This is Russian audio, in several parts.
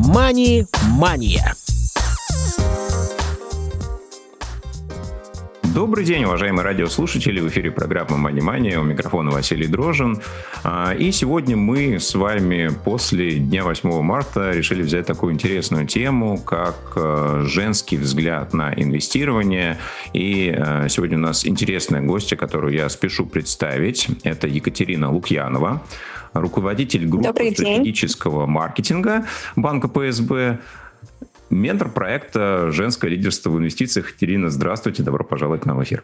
Мани-мания. Добрый день, уважаемые радиослушатели. В эфире программа «Мани-мания». У микрофона Василий Дрожжин. И сегодня мы с вами после Дня 8 марта решили взять такую интересную тему, как женский взгляд на инвестирование. И сегодня у нас интересная гостья, которую я спешу представить. Это Екатерина Лукьянова, руководитель группы стратегического маркетинга банка ПСБ, ментор проекта «Женское лидерство в инвестициях». Екатерина, здравствуйте, добро пожаловать к нам в эфир.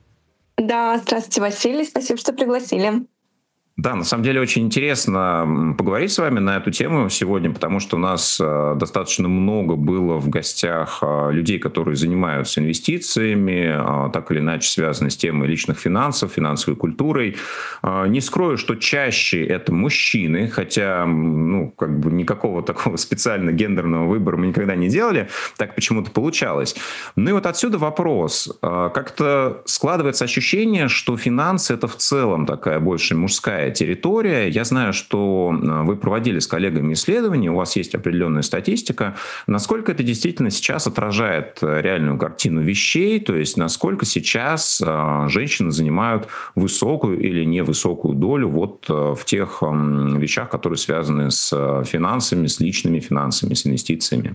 Да, здравствуйте, Василий, спасибо, что пригласили. Да, на самом деле очень интересно поговорить с вами на эту тему сегодня, потому что у нас достаточно много было в гостях людей, которые занимаются инвестициями, так или иначе связаны с темой личных финансов, финансовой культурой. Не скрою, что чаще это мужчины, хотя никакого такого специально гендерного выбора мы никогда не делали, так почему-то получалось. Ну и вот отсюда вопрос. Как-то складывается ощущение, что финансы — это в целом такая больше мужская территория. Я знаю, что вы проводили с коллегами исследования, у вас есть определенная статистика. Насколько это действительно сейчас отражает реальную картину вещей, то есть насколько сейчас женщины занимают высокую или невысокую долю вот в тех вещах, которые связаны с финансами, с личными финансами, с инвестициями?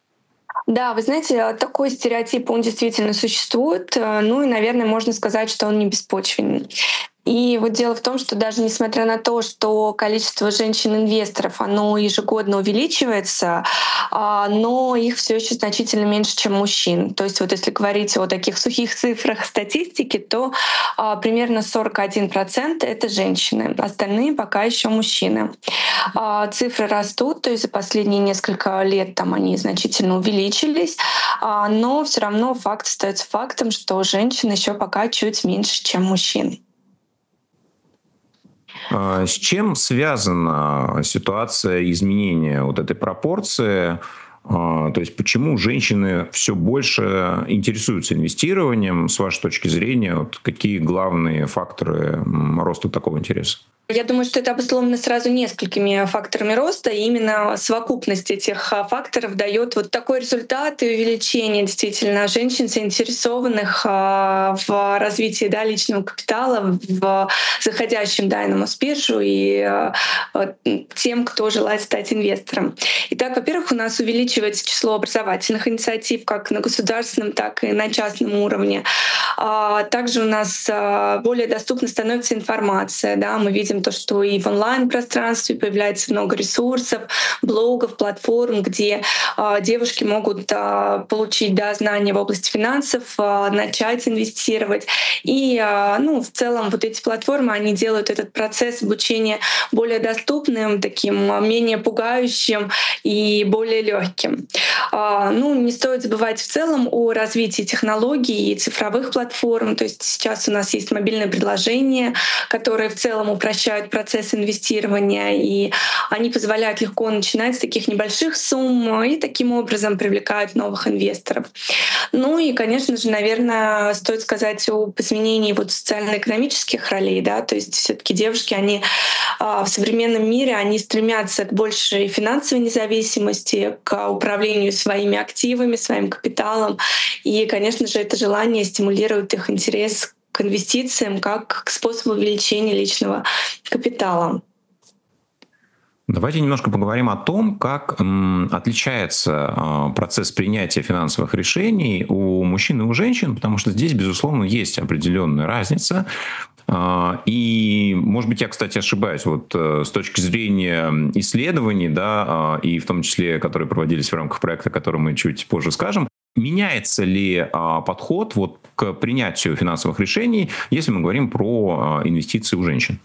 Да, вы знаете, такой стереотип, он действительно существует. Ну и, наверное, можно сказать, что он не беспочвенный. И вот дело в том, что даже несмотря на то, что количество женщин-инвесторов, оно ежегодно увеличивается, но их все еще значительно меньше, чем мужчин. То есть вот если говорить о таких сухих цифрах статистики, то примерно 41% — это женщины, остальные пока еще мужчины. Цифры растут, то есть за последние несколько лет там они значительно увеличились, но все равно факт остается фактом, что женщин еще пока чуть меньше, чем мужчин. С чем связана ситуация изменения вот этой пропорции? То есть почему женщины все больше интересуются инвестированием? С вашей точки зрения, вот какие главные факторы роста такого интереса? Я думаю, что это обусловлено сразу несколькими факторами роста, и именно совокупность этих факторов дает вот такой результат и увеличение действительно женщин, заинтересованных в развитии личного капитала, в заходящем на Мосбиржу и тем, кто желает стать инвестором. Итак, во-первых, у нас увеличивается число образовательных инициатив как на государственном, так и на частном уровне. Также у нас более доступна становится информация. Да? Мы видим то, что и в онлайн-пространстве появляется много ресурсов, блогов, платформ, где девушки могут получить знания в области финансов, начать инвестировать. И в целом вот эти платформы, они делают этот процесс обучения более доступным, таким менее пугающим и более легким. Не стоит забывать в целом о развитии технологий и цифровых платформ. То есть сейчас у нас есть мобильные приложения, которые в целом упрощают процесс инвестирования, и они позволяют легко начинать с таких небольших сумм и таким образом привлекают новых инвесторов. Ну и, конечно же, наверное, стоит сказать об изменении социально-экономических ролей. Да? То есть все-таки девушки, они в современном мире они стремятся к большей финансовой независимости, к управлению своими активами, своим капиталом. И, конечно же, это желание стимулирует их интерес к инвестициям как к способу увеличения личного капитала. Давайте немножко поговорим о том, как отличается процесс принятия финансовых решений у мужчин и у женщин, потому что здесь, безусловно, есть определенная разница. И, может быть, я, кстати, ошибаюсь, с точки зрения исследований, да, и в том числе, которые проводились в рамках проекта, о котором мы чуть позже скажем, меняется ли подход к принятию финансовых решений, если мы говорим про инвестиции у женщин?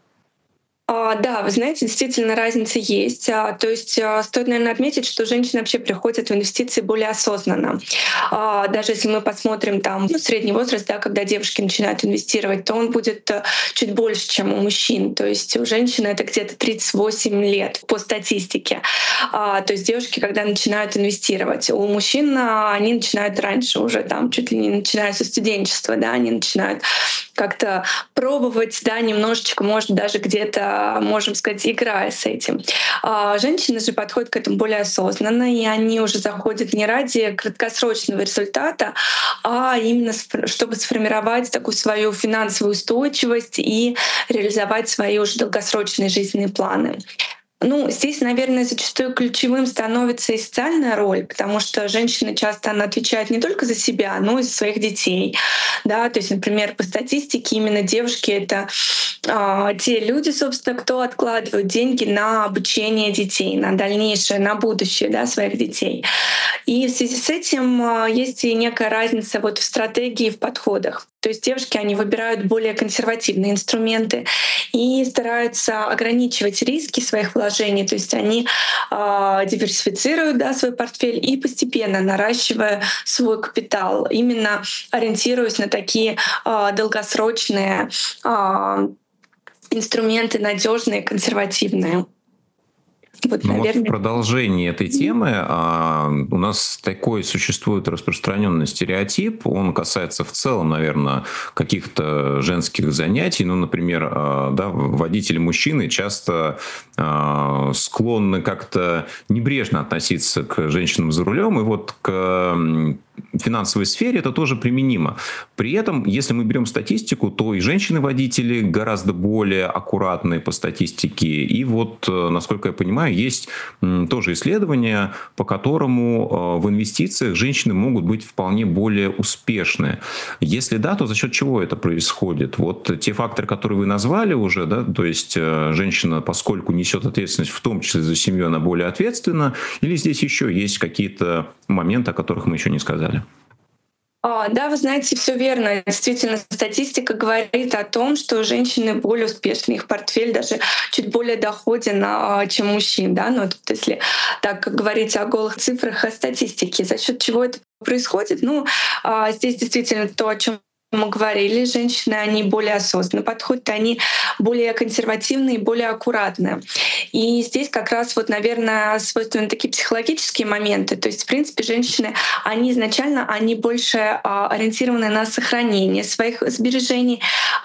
Да, вы знаете, действительно разница есть. То есть стоит, наверное, отметить, что женщины вообще приходят в инвестиции более осознанно. Даже если мы посмотрим средний возраст, да, когда девушки начинают инвестировать, то он будет чуть больше, чем у мужчин. То есть у женщин это где-то 38 лет по статистике. То есть девушки, когда начинают инвестировать. У мужчин они начинают раньше уже, чуть ли не начиная со студенчества, да, они начинают как-то пробовать, да, немножечко, может, даже где-то, можем сказать, играя с этим. Женщины же подходят к этому более осознанно, и они уже заходят не ради краткосрочного результата, а именно чтобы сформировать такую свою финансовую устойчивость и реализовать свои уже долгосрочные жизненные планы. Ну, здесь, наверное, зачастую ключевым становится и социальная роль, потому что женщина часто она отвечает не только за себя, но и за своих детей. Да? То есть, например, по статистике именно девушки — это те люди, собственно, кто откладывают деньги на обучение детей, на дальнейшее, на будущее, да, своих детей. И в связи с этим есть и некая разница вот в стратегии, в подходах. То есть девушки, они выбирают более консервативные инструменты и стараются ограничивать риски своих вложений. То есть они диверсифицируют, да, свой портфель и постепенно наращивая свой капитал, именно ориентируясь на такие долгосрочные инструменты, надежные, консервативные. Вот, наверное. Вот в продолжении этой темы у нас такой существует распространенный стереотип. Он касается в целом, наверное, каких-то женских занятий. Ну, например, да, водители-мужчины часто склонны как-то небрежно относиться к женщинам за рулем. И вот к финансовой сфере это тоже применимо. При этом, если мы берем статистику, то и женщины-водители гораздо более аккуратные по статистике. И вот, насколько я понимаю, есть тоже исследования, по которому в инвестициях женщины могут быть вполне более успешны. Если да, то за счет чего это происходит? Вот те факторы, которые вы назвали уже, да, то есть женщина, поскольку несет ответственность в том числе за семью, она более ответственна, или здесь еще есть какие-то моменты, о которых мы еще не сказали? Да, вы знаете, все верно. Действительно, статистика говорит о том, что женщины более успешны, их портфель даже чуть более доходен, чем мужчин. Да? Но тут, если так говорить о голых цифрах, о статистике, за счет чего это происходит? Ну, здесь действительно то, о чем мы говорили, женщины, они более осознанно подходят, они более консервативные, более аккуратные. И здесь как раз, вот, наверное, свойственны такие психологические моменты. То есть, в принципе, женщины, они изначально они больше ориентированы на сохранение своих сбережений,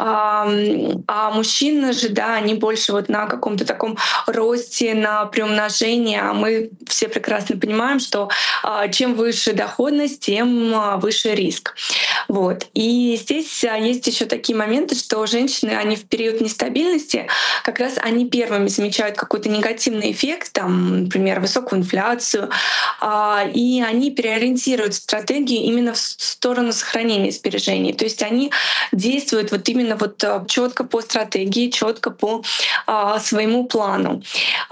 а мужчины же, да, они больше вот на каком-то таком росте, на приумножение. А мы все прекрасно понимаем, что чем выше доходность, тем выше риск. Вот. И здесь есть еще такие моменты, что женщины, они в период нестабильности, как раз они первыми замечают какой-то негативный эффект, там, например, высокую инфляцию, и они переориентируют стратегии именно в сторону сохранения сбережений. То есть они действуют вот именно вот четко по стратегии, четко по своему плану.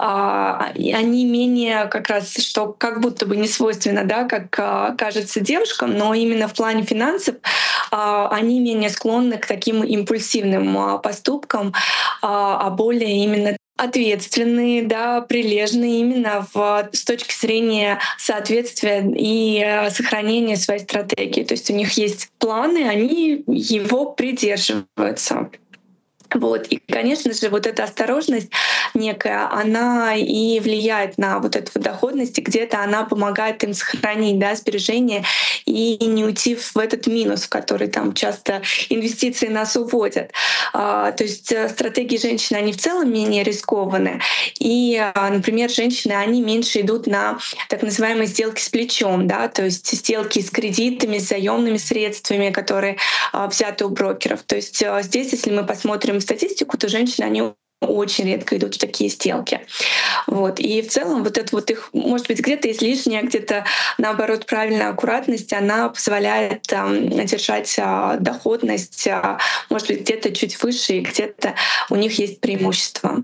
И они менее как раз, что как будто бы не свойственно, да, как кажется девушкам, но именно в плане финансов они менее склонны к таким импульсивным поступкам, а более именно ответственные, да, прилежные именно с точки зрения соответствия и сохранения своей стратегии. То есть у них есть планы, они его придерживаются. Вот. И, конечно же, вот эта осторожность некая, она и влияет на вот эту доходность, и где-то она помогает им сохранить, да, сбережения и не уйти в этот минус, в который там часто инвестиции нас уводят. То есть стратегии женщины, они в целом менее рискованные. И, например, женщины, они меньше идут на так называемые сделки с плечом, да, то есть сделки с кредитами, с заемными средствами, которые взяты у брокеров. То есть здесь, если мы посмотрим статистику, то женщины, они очень редко идут в такие сделки. Вот. И в целом вот это вот их, может быть, где-то излишняя, где-то наоборот правильная аккуратность, она позволяет держать доходность, может быть, где-то чуть выше, и где-то у них есть преимущество.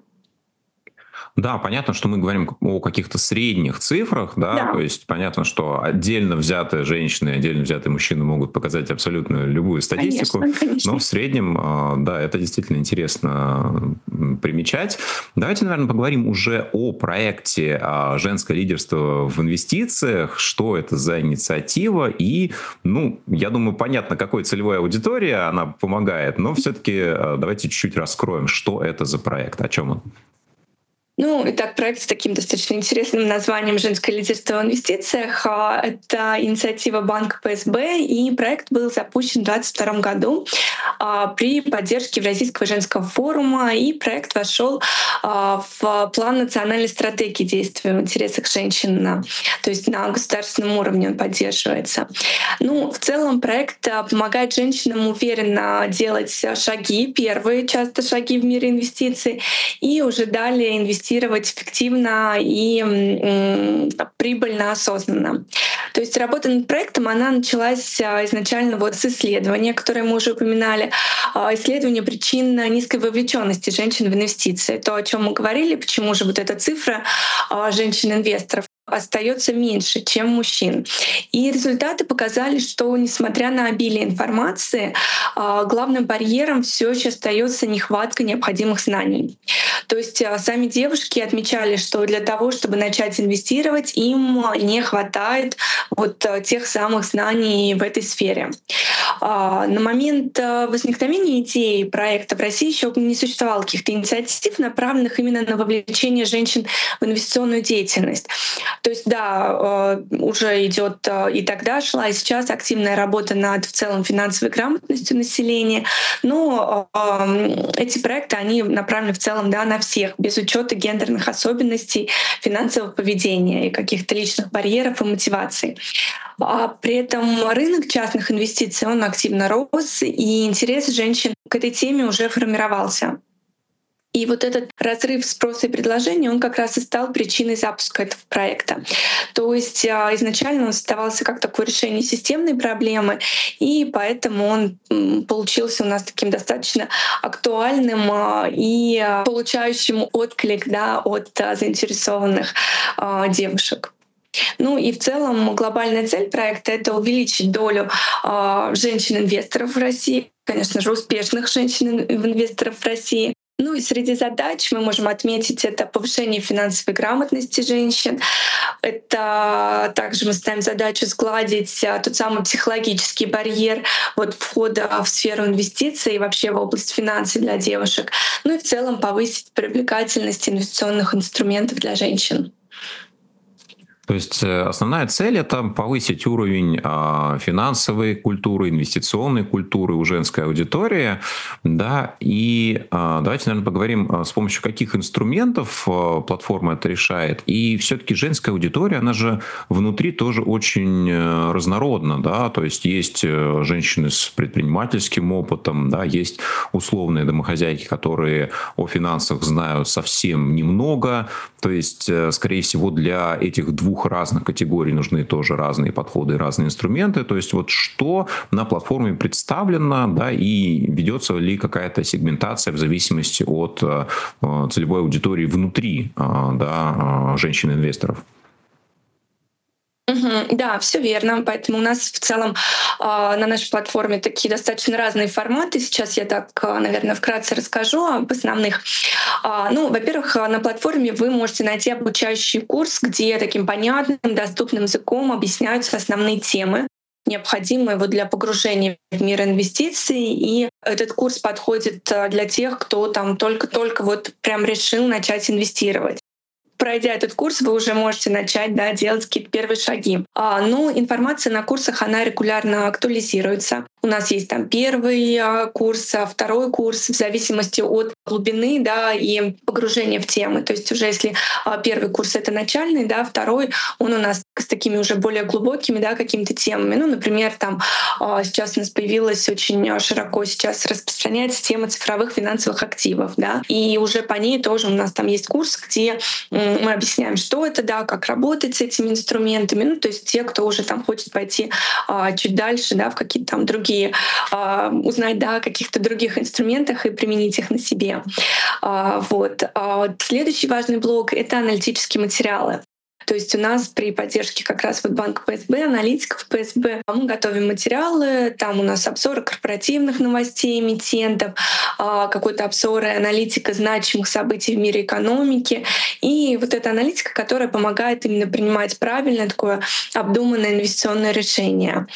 Да, понятно, что мы говорим о каких-то средних цифрах, да, то есть понятно, что отдельно взятые женщины, отдельно взятые мужчины могут показать абсолютно любую статистику, конечно. Но в среднем, да, это действительно интересно примечать. Давайте, наверное, поговорим уже о проекте «Женское лидерство в инвестициях», что это за инициатива и, ну, я думаю, понятно, какой целевой аудитории она помогает, но все-таки давайте чуть-чуть раскроем, что это за проект, о чем он. Ну, итак, проект с таким достаточно интересным названием «Женское лидерство в инвестициях». Это инициатива банка ПСБ, и проект был запущен в 2022 году при поддержке Евразийского женского форума, и проект вошел в план национальной стратегии действия в интересах женщин, то есть на государственном уровне он поддерживается. Ну, в целом проект помогает женщинам уверенно делать шаги, первые часто шаги в мире инвестиций, и уже далее инвестировать эффективно и прибыльно, осознанно. То есть работа над проектом, она началась изначально вот с исследования, которое мы уже упоминали, исследование причин низкой вовлеченности женщин в инвестиции. То, о чем мы говорили, почему же вот эта цифра женщин-инвесторов остается меньше, чем мужчин. И результаты показали, что, несмотря на обилие информации, главным барьером все еще остается нехватка необходимых знаний. То есть сами девушки отмечали, что для того, чтобы начать инвестировать, им не хватает вот тех самых знаний в этой сфере. На момент возникновения идеи проекта в России еще не существовало каких-то инициатив, направленных именно на вовлечение женщин в инвестиционную деятельность. То есть, да, уже идет и тогда шла, и сейчас активная работа над в целом финансовой грамотностью населения. Но эти проекты, они направлены в целом, да, на всех, без учета гендерных особенностей финансового поведения и каких-то личных барьеров и мотиваций. При этом рынок частных инвестиций, он активно рос, и интерес женщин к этой теме уже формировался. И вот этот разрыв спроса и предложения, он как раз и стал причиной запуска этого проекта. То есть изначально он создавался как такое решение системной проблемы, и поэтому он получился у нас таким достаточно актуальным и получающим отклик, да, от заинтересованных девушек. Ну и в целом глобальная цель проекта — это увеличить долю женщин-инвесторов в России, конечно же, успешных женщин-инвесторов в России. Ну и среди задач мы можем отметить это повышение финансовой грамотности женщин. Это также мы ставим задачу сгладить тот самый психологический барьер вот входа в сферу инвестиций и вообще в область финансов для девушек. Ну и в целом повысить привлекательность инвестиционных инструментов для женщин. То есть основная цель — это повысить уровень финансовой культуры, инвестиционной культуры у женской аудитории. Да, и давайте, наверное, поговорим, с помощью каких инструментов платформа это решает. И все-таки женская аудитория, она же внутри тоже очень разнородна. Да? То есть есть женщины с предпринимательским опытом, да, есть условные домохозяйки, которые о финансах знают совсем немного. То есть, скорее всего, для этих двух разных категорий нужны тоже разные подходы и разные инструменты. То есть вот что на платформе представлено, да, и ведется ли какая-то сегментация в зависимости от целевой аудитории внутри, да, женщин-инвесторов? Да, все верно. Поэтому у нас в целом на нашей платформе такие достаточно разные форматы. Сейчас я так, наверное, вкратце расскажу об основных. Ну, во-первых, на платформе вы можете найти обучающий курс, где таким понятным, доступным языком объясняются основные темы, необходимые вот для погружения в мир инвестиций. И этот курс подходит для тех, кто там только-только вот прям решил начать инвестировать. Пройдя этот курс, вы уже можете начать, да, делать какие-то первые шаги. Но информация на курсах, она регулярно актуализируется. У нас есть там первый курс, второй курс, в зависимости от глубины, да, и погружения в темы. То есть уже если первый курс — это начальный, да, второй, он у нас с такими уже более глубокими, да, какими-то темами. Ну, например, там сейчас у нас появилась очень широко сейчас распространяется тема цифровых финансовых активов, да, и уже по ней тоже у нас там есть курс, где мы объясняем, что это, да, как работать с этими инструментами. Ну, то есть те, кто уже там хочет пойти чуть дальше, да, в какие-то там другие, узнать, да, о каких-то других инструментах и применить их на себе. Вот. Следующий важный блок — это аналитические материалы. То есть у нас при поддержке как раз вот банка ПСБ, аналитиков ПСБ, мы готовим материалы, там у нас обзоры корпоративных новостей, эмитентов, какой-то обзор и аналитика значимых событий в мире экономики. И вот эта аналитика, которая помогает именно принимать правильное, такое обдуманное инвестиционное решение.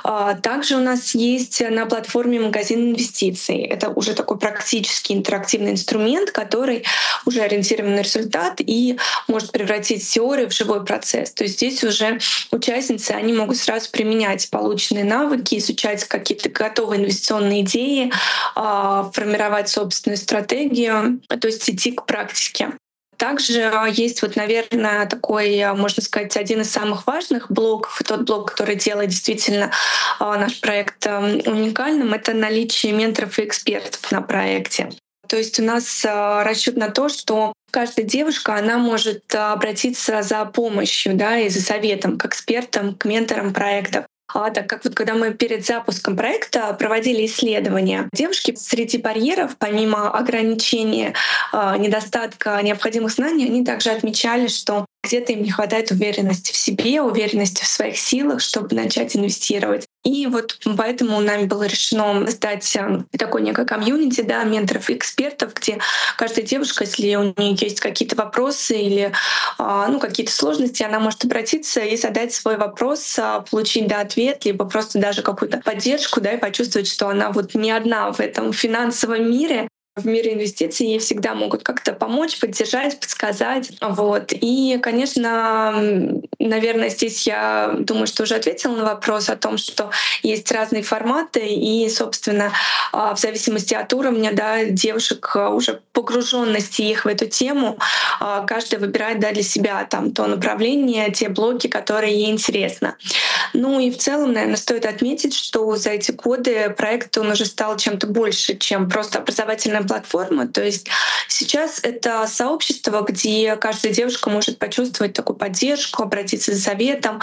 Также у нас есть на платформе магазин инвестиций. Это уже такой практически интерактивный инструмент, который уже ориентирован на результат и может превратить теорию в живой процесс. То есть здесь уже участницы, они могут сразу применять полученные навыки, изучать какие-то готовые инвестиционные идеи, формировать собственную стратегию, то есть идти к практике. Также есть, вот, наверное, такой, можно сказать, один из самых важных блоков, и тот блок, который делает действительно наш проект уникальным, это наличие менторов и экспертов на проекте. То есть у нас расчет на то, что каждая девушка, она может обратиться за помощью, да, и за советом к экспертам, к менторам проектов. Так как вот когда мы перед запуском проекта проводили исследования, девушки среди барьеров, помимо ограничения, недостатка необходимых знаний, они также отмечали, что где-то им не хватает уверенности в себе, уверенности в своих силах, чтобы начать инвестировать. И вот поэтому нами было решено создать такой некое комьюнити, да, менторов и экспертов, где каждая девушка, если у нее есть какие-то вопросы или какие-то сложности, она может обратиться и задать свой вопрос, получить ответ, либо просто даже какую-то поддержку, да, и почувствовать, что она вот не одна в этом финансовом мире. В мире инвестиций ей всегда могут как-то помочь, поддержать, подсказать. Вот. И, конечно, наверное, здесь я думаю, что уже ответила на вопрос о том, что есть разные форматы, и, собственно, в зависимости от уровня, да, девушек, уже погруженности их в эту тему, каждая выбирает, да, для себя там то направление, те блоки, которые ей интересно. Ну и в целом, наверное, стоит отметить, что за эти годы проект он уже стал чем-то больше, чем просто образовательная платформа. То есть сейчас это сообщество, где каждая девушка может почувствовать такую поддержку, обратиться за советом,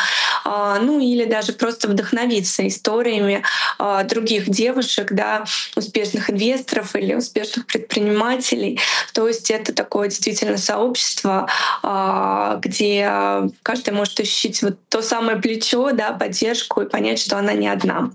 или даже просто вдохновиться историями других девушек, да, успешных инвесторов или успешных предпринимателей. То есть это такое действительно сообщество, где каждая может ощутить вот то самое плечо, да, поддержку и понять, что она не одна.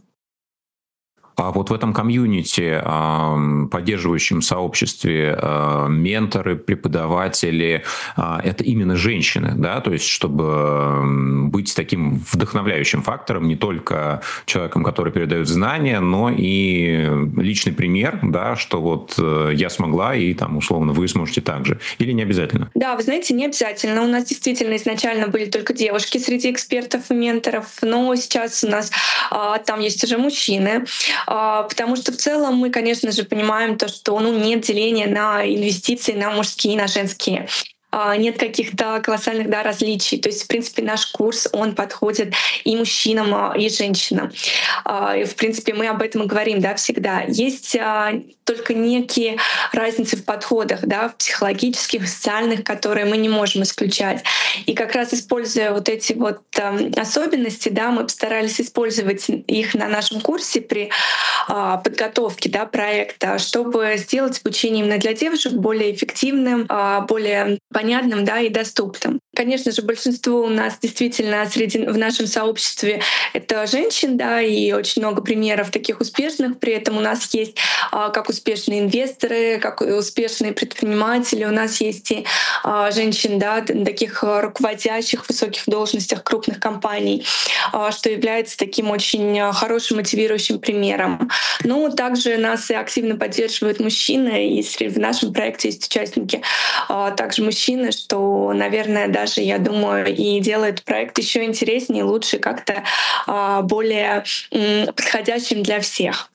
А вот в этом комьюнити, поддерживающем сообществе, менторы, преподаватели, это именно женщины, да, то есть чтобы быть таким вдохновляющим фактором, не только человеком, который передает знания, но и личный пример, да, что вот я смогла, и там условно вы сможете так же. Или не обязательно? Да, вы знаете, не обязательно. У нас действительно изначально были только девушки среди экспертов и менторов, но сейчас у нас там есть уже мужчины. Потому что в целом мы, конечно же, понимаем то, что нет деления на инвестиции, на мужские и на женские. Нет каких-то колоссальных, да, различий. То есть, в принципе, наш курс, он подходит и мужчинам, и женщинам. И, в принципе, мы об этом и говорим, да, всегда. Есть только некие разницы в подходах, да, в психологических, социальных, которые мы не можем исключать. И как раз используя вот эти вот особенности, да, мы постарались использовать их на нашем курсе при подготовке, да, проекта, чтобы сделать обучение именно для девушек более эффективным, более понятным, да, и доступным. Конечно же, большинство у нас действительно в нашем сообществе это женщин, да, и очень много примеров таких успешных. При этом у нас есть как успешные инвесторы, как успешные предприниматели. У нас есть и женщин, да, таких руководящих в высоких должностях крупных компаний, что является таким очень хорошим мотивирующим примером. Но также нас и активно поддерживают мужчины, и в нашем проекте есть участники также мужчины, что, наверное, даже, я думаю, и делает проект еще интереснее, лучше, как-то более подходящим для всех.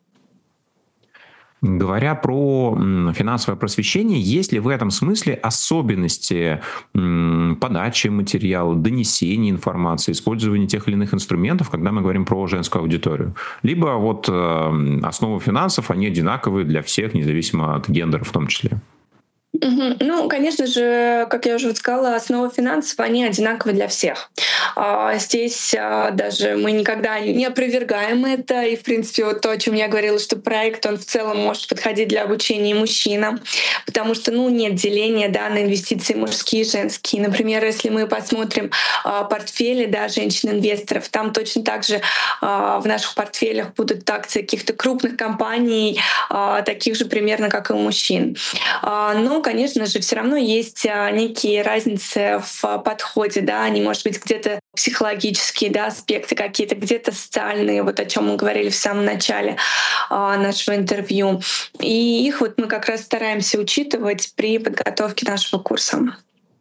Говоря про финансовое просвещение, есть ли в этом смысле особенности подачи материала, донесения информации, использования тех или иных инструментов, когда мы говорим про женскую аудиторию? Либо вот основы финансов, они одинаковые для всех, независимо от гендера в том числе? Ну, конечно же, как я уже вот сказала, основы финансов, они одинаковы для всех. Здесь даже мы никогда не опровергаем это. И, в принципе, вот то, о чем я говорила, что проект, он в целом может подходить для обучения и мужчинам, потому что, ну, нет деления, да, на инвестиции мужские и женские. Например, если мы посмотрим портфели, да, женщин-инвесторов, там точно так же в наших портфелях будут акции каких-то крупных компаний, таких же примерно, как и у мужчин. Но, конечно же, все равно есть некие разницы в подходе, да, они, может быть, где-то психологические, да, аспекты какие-то, где-то социальные, вот о чем мы говорили в самом начале нашего интервью. И их вот мы как раз стараемся учитывать при подготовке нашего курса.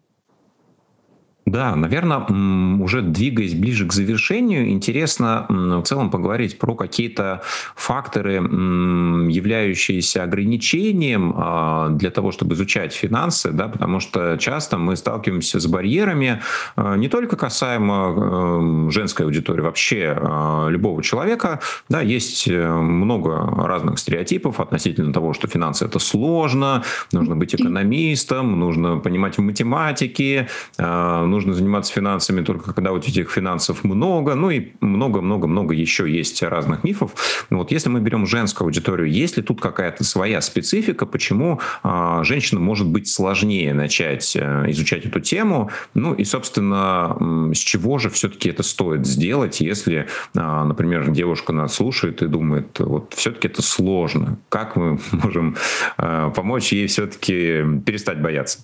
Да, наверное, уже двигаясь ближе к завершению, интересно в целом поговорить про какие-то факторы, являющиеся ограничением для того, чтобы изучать финансы, да, потому что часто мы сталкиваемся с барьерами не только касаемо женской аудитории, вообще любого человека. Да, есть много разных стереотипов относительно того, что финансы — это сложно, нужно быть экономистом, нужно понимать в математике, нужно заниматься финансами только когда вот этих финансов много, ну и много-много-много еще есть разных мифов. Вот если мы берем женскую аудиторию, есть ли тут какая-то своя специфика, почему женщинам может быть сложнее начать изучать эту тему? Ну и, собственно, с чего же все-таки это стоит сделать, если, например, девушка нас слушает и думает, вот все-таки это сложно. Как мы можем помочь ей все-таки перестать бояться?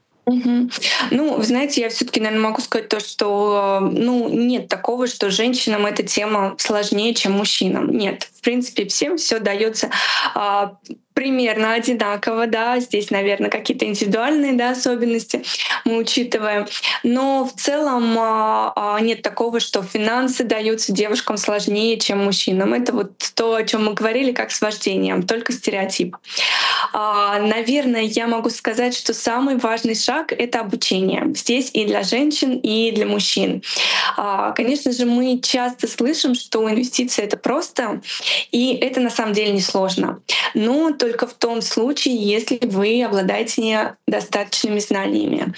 Ну, вы знаете, я все-таки, наверное, могу сказать то, что ну, нет такого, что женщинам эта тема сложнее, чем мужчинам. Нет. В принципе, всем все дается примерно одинаково, да. Здесь, наверное, какие-то индивидуальные, да, особенности мы учитываем. Но в целом нет такого, что финансы даются девушкам сложнее, чем мужчинам. Это вот то, о чем мы говорили, как с вождением, только стереотип. Наверное, я могу сказать, что самый важный шаг — это обучение. Здесь и для женщин, и для мужчин. Конечно же, мы часто слышим, что инвестиции — это просто, и это на самом деле не сложно. Но только в том случае, если вы обладаете достаточными знаниями.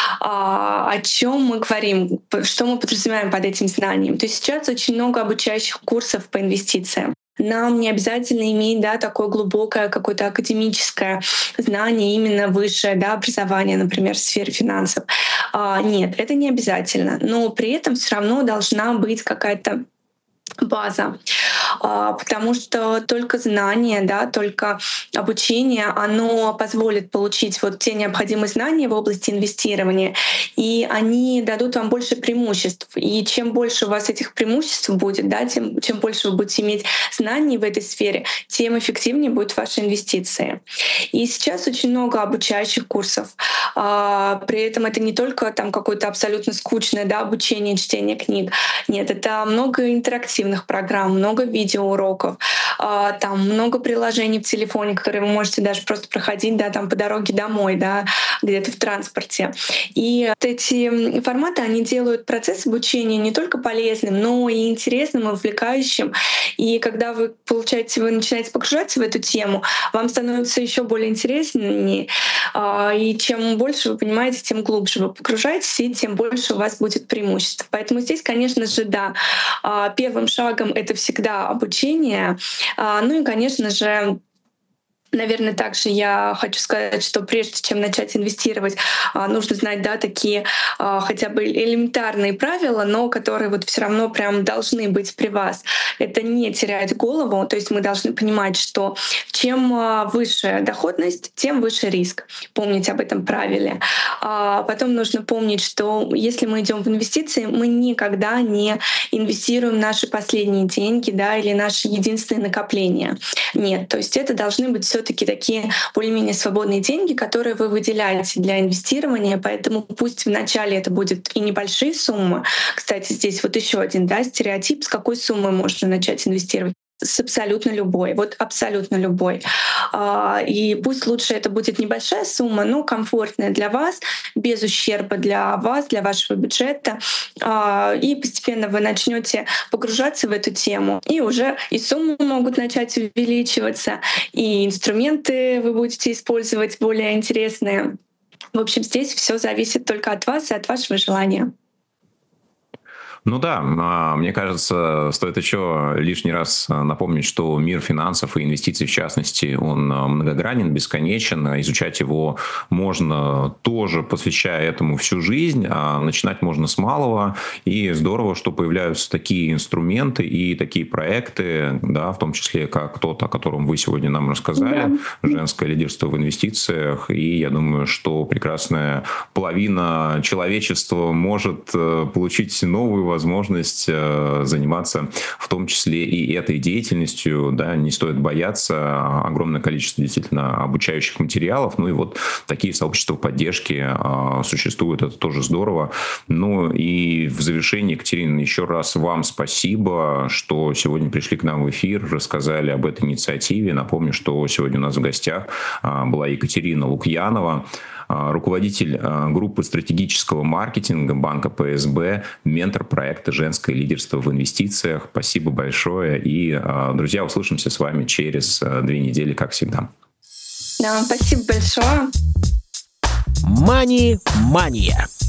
О чем мы говорим, что мы подразумеваем под этим знанием. То есть сейчас очень много обучающих курсов по инвестициям. Нам не обязательно иметь, да, такое глубокое какое-то академическое знание, именно высшее, да, образование, например, в сфере финансов. Нет, это не обязательно. Но при этом все равно должна быть какая-то база. Потому что только знание, да, только обучение, оно позволит получить вот те необходимые знания в области инвестирования, и они дадут вам больше преимуществ. И чем больше у вас этих преимуществ будет, да, чем больше вы будете иметь знаний в этой сфере, тем эффективнее будут ваши инвестиции. И сейчас очень много обучающих курсов. При этом это не только там какое-то абсолютно скучное, да, обучение, чтение книг. Нет, это много интерактивных программ, много видеоуроков, там много приложений в телефоне, которые вы можете даже просто проходить, да, там по дороге домой, да, где-то в транспорте. И вот эти форматы, они делают процесс обучения не только полезным, но и интересным, и увлекающим. И когда вы получаете, вы начинаете погружаться в эту тему, вам становится еще более интереснее. И чем больше вы понимаете, тем глубже вы погружаетесь, и тем больше у вас будет преимуществ. Поэтому здесь, конечно же, да, первым шагом это всегда обучение. Ну и, конечно же, наверное, также я хочу сказать, что прежде чем начать инвестировать, нужно знать, да, такие хотя бы элементарные правила, но которые вот все равно прям должны быть при вас. Это не терять голову, то есть мы должны понимать, что чем выше доходность, тем выше риск. Помнить об этом правиле. Потом нужно помнить, что если мы идем в инвестиции, мы никогда не инвестируем наши последние деньги, да, или наши единственные накопления. Нет, то есть это должны быть все-таки такие более-менее свободные деньги, которые вы выделяете для инвестирования, поэтому пусть вначале это будет и небольшие суммы. Кстати, здесь вот еще один, да, стереотип, с какой суммы можно начать инвестировать. с абсолютно любой, вот абсолютно любой. И пусть лучше это будет небольшая сумма, но комфортная для вас, без ущерба для вас, для вашего бюджета. И постепенно вы начнете погружаться в эту тему, и уже и суммы могут начать увеличиваться, и инструменты вы будете использовать более интересные. В общем, здесь все зависит только от вас и от вашего желания. Ну да, мне кажется, стоит еще лишний раз напомнить, что мир финансов и инвестиций, в частности, он многогранен, бесконечен. Изучать его можно тоже, посвящая этому всю жизнь. Начинать можно с малого. И здорово, что появляются такие инструменты и такие проекты, да, в том числе как тот, о котором вы сегодня нам рассказали, «Женское лидерство в инвестициях». И я думаю, что прекрасная половина человечества может получить новую возможность заниматься в том числе и этой деятельностью. Да, не стоит бояться. Огромное количество действительно обучающих материалов. Ну и вот такие сообщества поддержки существуют. Это тоже здорово. Ну и в завершении, Екатерина, еще раз вам спасибо, что сегодня пришли к нам в эфир, рассказали об этой инициативе. Напомню, что сегодня у нас в гостях была Екатерина Лукьянова, руководитель группы стратегического маркетинга банка ПСБ, ментор проекта «Женское лидерство в инвестициях». Спасибо большое. И, друзья, услышимся с вами через 2 недели, как всегда. Да, спасибо большое. Мани-мания.